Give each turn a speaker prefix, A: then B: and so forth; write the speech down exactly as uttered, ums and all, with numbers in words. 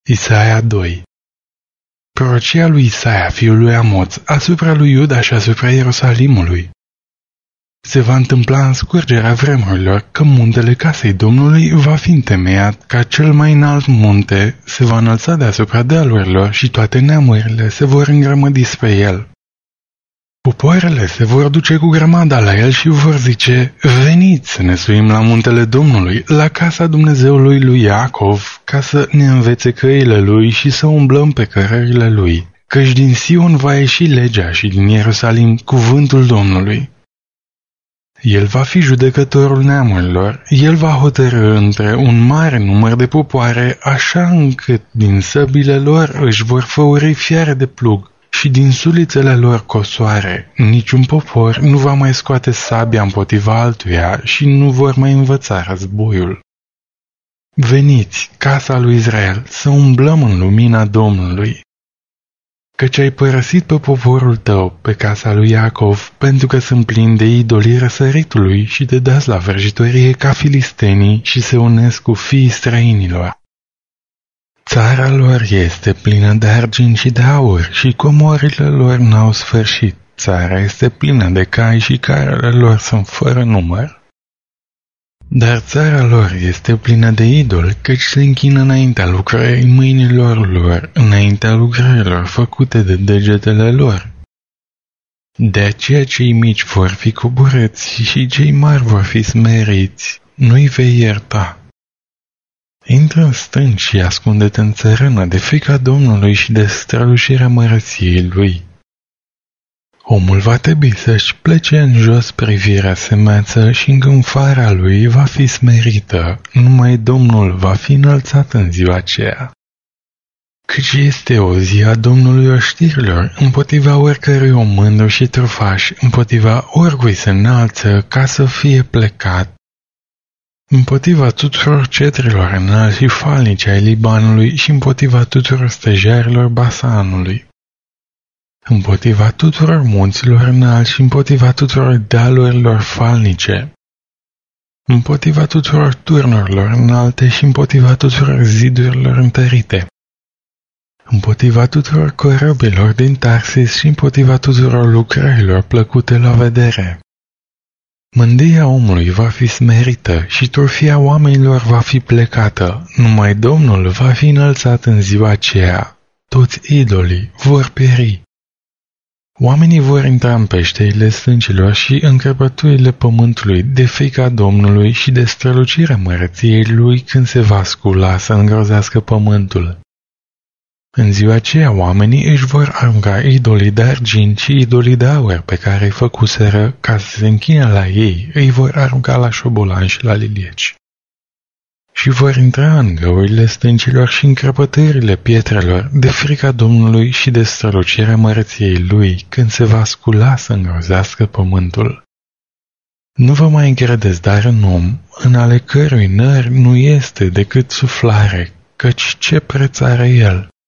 A: Isaia doi. Prorocia lui Isaia, fiul lui Amoț, asupra lui Iuda și asupra Ierusalimului. Se va întâmpla în scurgerea vremurilor că muntele casei Domnului va fi întemeiat ca cel mai înalt munte, se va înălța deasupra dealurilor și toate neamurile se vor îngrămădi spre el. Popoarele se vor duce cu grămada la el și vor zice: veniți să ne suim la muntele Domnului, la casa Dumnezeului lui Iacov, ca să ne învețe căile lui și să umblăm pe cărările lui, căci din Sion va ieși legea și din Ierusalim cuvântul Domnului. El va fi judecătorul neamurilor, el va hotărî între un mare număr de popoare, așa încât din săbile lor își vor făuri fiare de plug și din sulițele lor cosoare. Niciun popor nu va mai scoate sabia împotriva altuia și nu vor mai învăța războiul. Veniți, casa lui Israel, să umblăm în lumina Domnului. Căci ai părăsit pe poporul tău, pe casa lui Iacov, pentru că sunt plini de idolii răsăritului și te dați la vrăjitorie ca filistenii și se unesc cu fiii străinilor. Țara lor este plină de argint și de aur și comorile lor n-au sfârșit. Țara este plină de cai și carele lor sunt fără număr. Dar țara lor este plină de idoli, căci se închină înaintea lucrării mâinilor lor, înaintea lucrărilor făcute de degetele lor. De aceea cei mici vor fi coborâți și cei mari vor fi smeriți, nu-i vei ierta. Intră în stânci și ascunde-te în țărână de frica Domnului și de strălucirea mărăției lui. Omul va trebui să-și plece în jos privirea semeață și îngânfarea lui va fi smerită, numai Domnul va fi înălțat în ziua aceea. Căci este o zi a Domnului oștirilor, împotriva oricărui om mândru și trufaș, împotriva oricui se înalță ca să fie plecat, împotriva tuturor cetrilor înalți și falnici ai Libanului și împotriva tuturor stejarilor Basanului, împotriva tuturor munților înalți și împotriva tuturor dealurilor falnice, împotriva tuturor turnurilor înalte și împotriva tuturor zidurilor întărite, împotriva tuturor corăbilor din Tarsis și împotriva tuturor lucrărilor plăcute la vedere. Mândria omului va fi smerită și trofia oamenilor va fi plecată, numai Domnul va fi înălțat în ziua aceea. Toți idolii vor pieri. Oamenii vor intra în peșterile stâncilor și în crăpăturile pământului de frica Domnului și de strălucirea mărăției lui când se va scula să îngrozească pământul. În ziua aceea oamenii își vor arunca idolii de argint și idolii de aur pe care îi făcuseră ca să se închine la ei, îi vor arunca la șobolan și la lilieci. Și vor intra în găurile stâncilor și în crăpătările pietrelor de frica Domnului și de strălucirea mărăției lui când se va scula să îngrozească pământul. Nu vă mai încredeți dar în om, în ale cărui nări nu este decât suflare, căci ce preț are el?